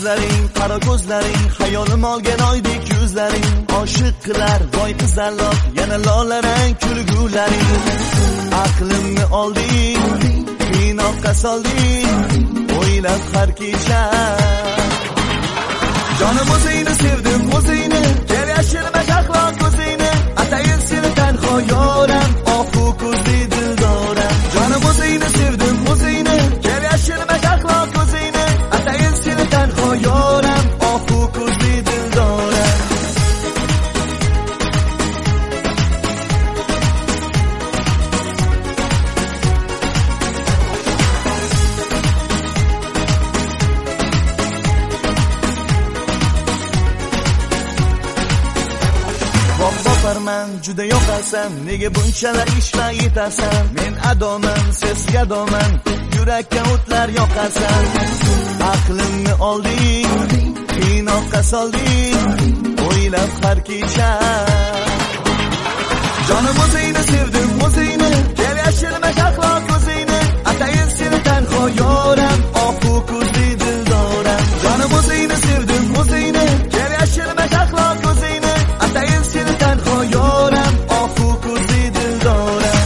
yuzlaring, qaro ko'zlaring, hayolim olgan oydek yuzlaring, oshiq qilar voy qizaloq, yana lolarang kulgularing. Aqlimni olding, qiynoqqa solding, o'ylab har kecha. Jonim o'zingni sevdim, o'zingni, kel yashirma shahloq ko'zingni, atayin seni tanho yoram, ohu ko'zli dildoram. Jonim o'zingni sevdim, o'zingni, kel yashirma shahloq ko'zingni, atayin seni tanho yoram, ohu ko'zli dildoram. Boparman, juda yoqasan, nega bunchalar ishlar yetasan? Men adoman, sesgadoman, yurakka o'tlar yoqasan. Aqlimni olding, qiynoqqa solding, o'ylab har kecha. Jonim o'zingni sevdim, o'zingni, kel yashirma shahloq ko'zingni, atayin seni tanho yoram, ohu ko'zli dildoram. Jonim o'zingni sevdim, o'zingni, kel yashirma shahloq ko'zingni, atayin seni tanho yoram, ohu ko'zli dildoram.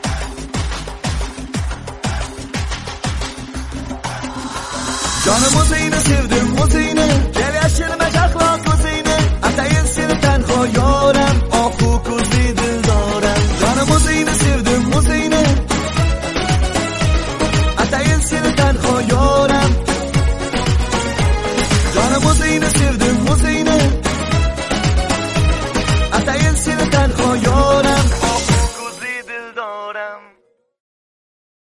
Jonim o'zingni